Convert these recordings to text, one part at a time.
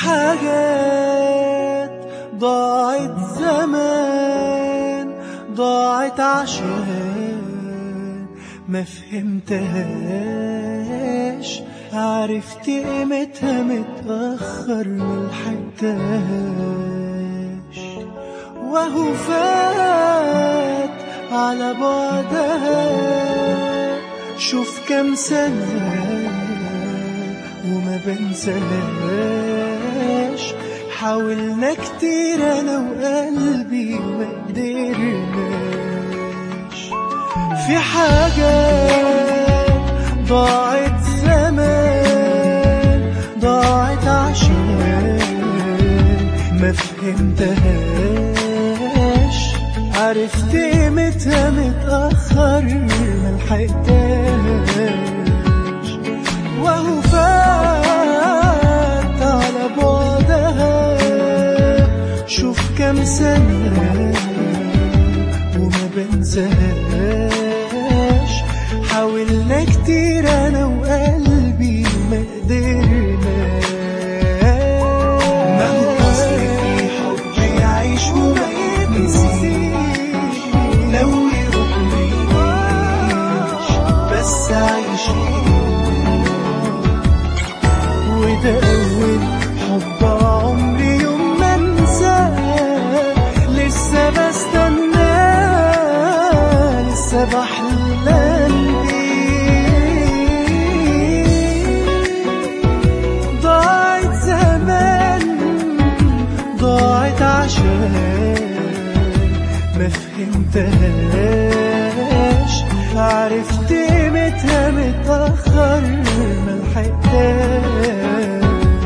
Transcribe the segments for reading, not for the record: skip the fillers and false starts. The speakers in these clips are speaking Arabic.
حاجات ضاعت زمان، ضاعت عشان ما فهمتهاش، عرفت قيمتها متأخر ملحقتهاش، وهو فات على بعدها شوف كم سنة وما بنساهاش. حاولنا كتير انا وقلبي وما قدرناش، في حاجات ضاعت زمان، ضاعت عشان ما فهمتهاش، عرفت قيمتها متأخر ملحقتهاش، وهو فات على بعدها شوف كم سنة وما بنساهاش. حاولنا كتير انا وقلبي ما قدرناش. ما هو اصل في حب يعيش وما يتنسيش، لو يروح ما يجيش بس عايشين، وده أول حب عمري يوم ما انساه، لسه بستناه، لسه بحلم بيه. ضاعت زمان، ضاعت عشان ما فهمتهاش، عرفت قيمتها متأخر ملحقتهاش.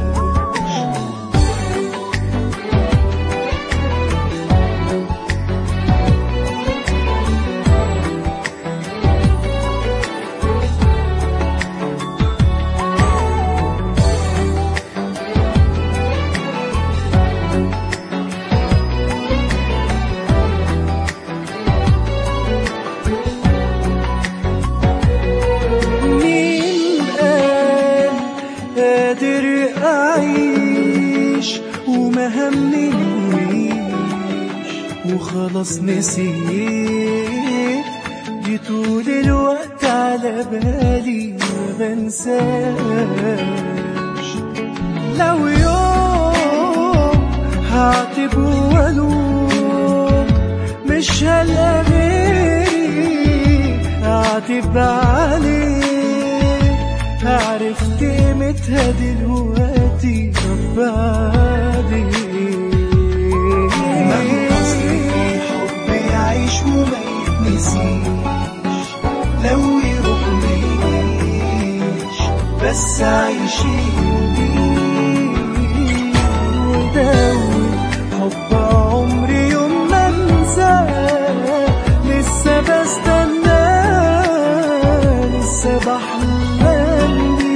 قادر أعيش وما همنيش، وخلاص نسيت، جي طول الوقت على بالي ما بنساش. لو يوم هعتب والوم مش هلقى غيري أعتب عليه، عرفت قيمتها دلوقتي بعدين. ما هو أصل في حب يعيش وما يتنسيش، لو يروح ما يجيش بس عايشين بيه. وده حب عمري يوم ما انساه، لسه بستناه، لسه بحلم بيه.